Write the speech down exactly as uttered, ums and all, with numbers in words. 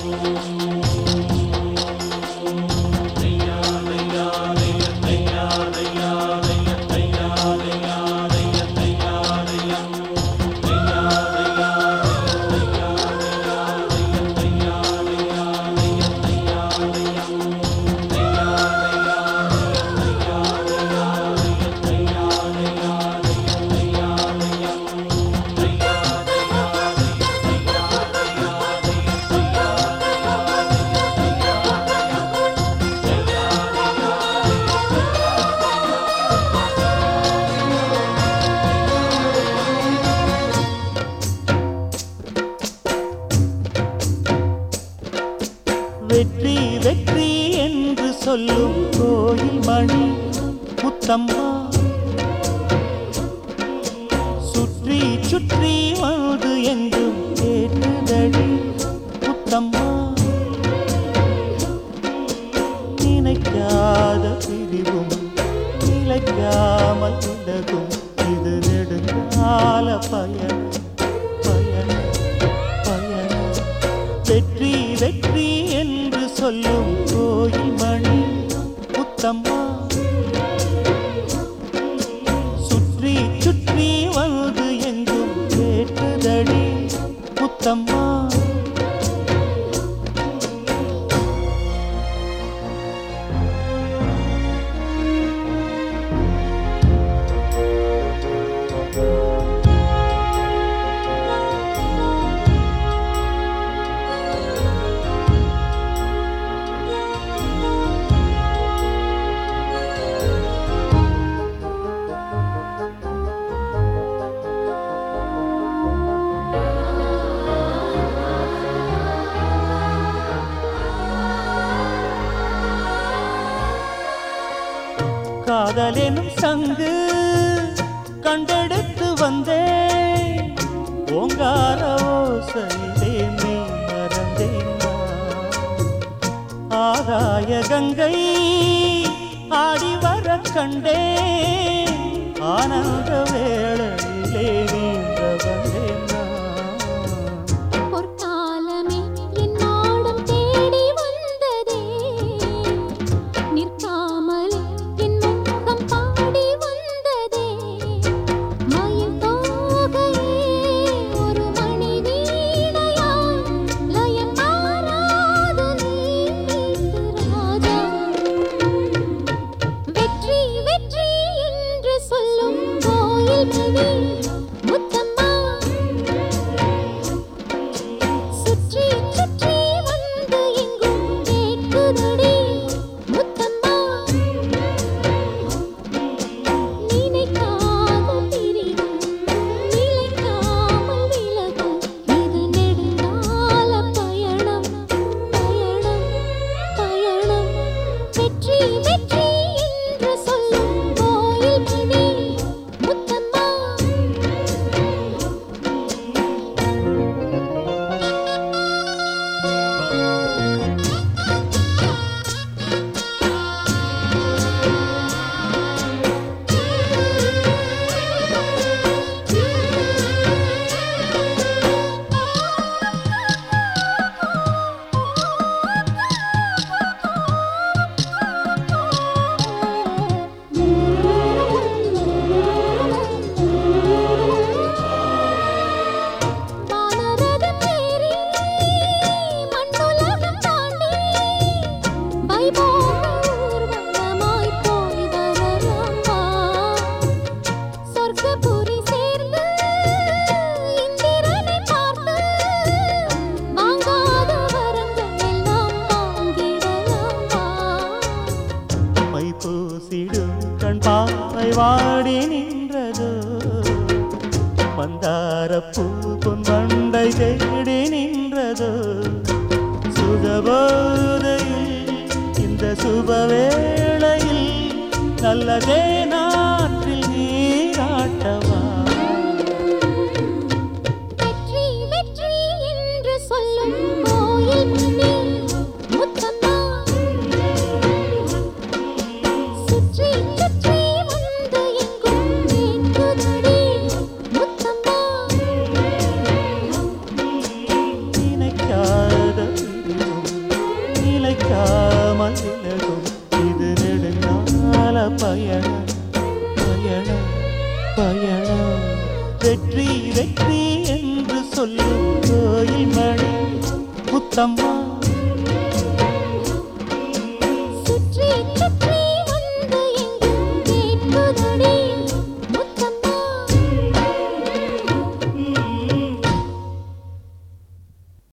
வெற்றி வெற்றி என்று சொல்லும் கோயில் மணி முத்தம்மா சுற்றி சுற்றி வந்து எங்கும் கேட்டுதடி முத்தம்மா நினைக்காத பிரிவும் நிலைக்காமல் விலகும் இது நெடுங்கால பயணம் பயணம் பயணம் வெற்றி வெற்றி என்று சொல்லும் கோயில் மணி முத்தம்மா சுற்றி சுற்றி வந்து எங்கும் கேட்டுதடி முத்தம்மா காதலெனும் சங்கு கண்டெடுத்து வந்தேன் ஓங்கார ஓசையிலே நீ மறந்தேன் ஆகாய கங்கை ஆடி வர கண்டேன் ஆனந்த வேளையிலே நீந்த வந்தேன் வாடி நின்றதோ மந்தாரப்பூ பொன்வண்டை தேடி நின்றதோ சுகபோதையில் இந்த சுபவேளையில் நல்லதே நாட்டில் நீராட்டவா வெற்றி வெற்றி என்று சொல்லும் கோயில் மணி முத்தம்மா சுற்றி சுற்றி வந்து எங்கும் கேட்குதடி முத்தம்மா நினைக்காத பயணம் பயணம் பயணம் வெற்றி வெற்றி என்று சொல்லும் கோயில் மணி முத்தம்மா